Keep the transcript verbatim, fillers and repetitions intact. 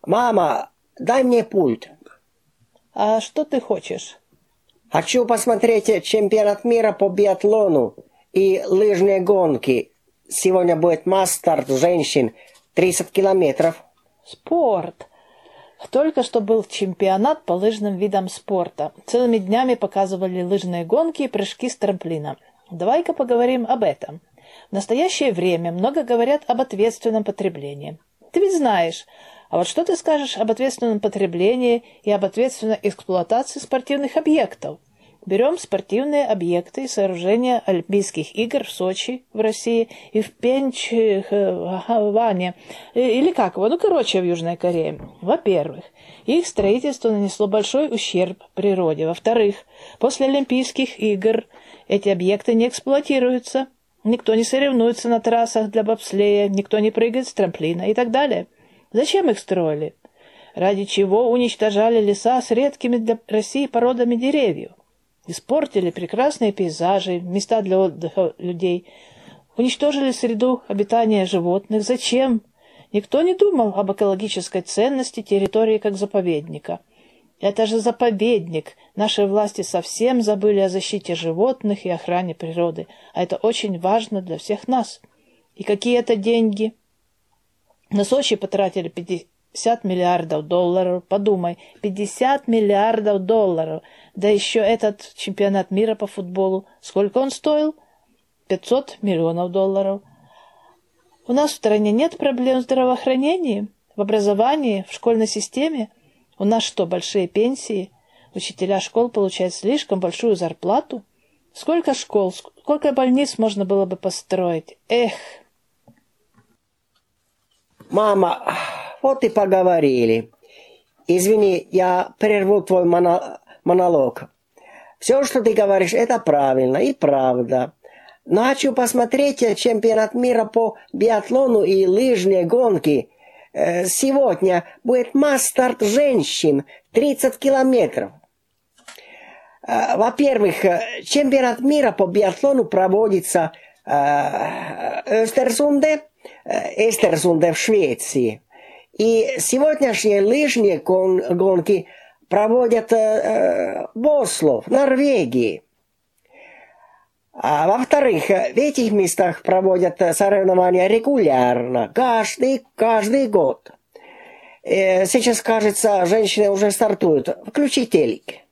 Мама, дай мне пульт. А что ты хочешь? Хочу посмотреть чемпионат мира по биатлону и лыжные гонки. Сегодня будет масс-старт женщин тридцать километров. Спорт. Только что был чемпионат по лыжным видам спорта. Целыми днями показывали лыжные гонки и прыжки с трамплина. Давай-ка поговорим об этом. В настоящее время много говорят об ответственном потреблении. Ты ведь знаешь, а вот что ты скажешь об ответственном потреблении и об ответственной эксплуатации спортивных объектов? Берем спортивные объекты и сооружения Олимпийских игр в Сочи, в России, и в Пхенчхане, или как его, ну, короче, в Южной Корее. Во-первых, их строительство нанесло большой ущерб природе. Во-вторых, после Олимпийских игр эти объекты не эксплуатируются, никто не соревнуется на трассах для бобслея, никто не прыгает с трамплина и так далее. Зачем их строили? Ради чего уничтожали леса с редкими для России породами деревьев? Испортили прекрасные пейзажи, места для отдыха людей, уничтожили среду обитания животных. Зачем? Никто не думал об экологической ценности территории как заповедника. Это же заповедник. Наши власти совсем забыли о защите животных и охране природы. А это очень важно для всех нас. И какие это деньги? На Сочи потратили пятьдесят миллиардов долларов. Подумай, пятьдесят миллиардов долларов. Да еще этот чемпионат мира по футболу. Сколько он стоил? пятьсот миллионов долларов. У нас в стране нет проблем в здравоохранении, в образовании, в школьной системе. У нас что, большие пенсии? Учителя школ получают слишком большую зарплату? Сколько школ, сколько больниц можно было бы построить? Эх! Мама, вот и поговорили. Извини, я прерву твой монолог. Все, что ты говоришь, это правильно и правда. Но хочу посмотреть чемпионат мира по биатлону и лыжные гонки. Сегодня будет масс-старт женщин тридцать километров. Во-первых, чемпионат мира по биатлону проводится в Östersunde, Östersunde в Швеции. И сегодняшние лыжные гонки проводят в Осло, в Норвегии. А во-вторых, в этих местах проводят соревнования регулярно, каждый, каждый год. Сейчас, кажется, женщины уже стартуют. Включи телек.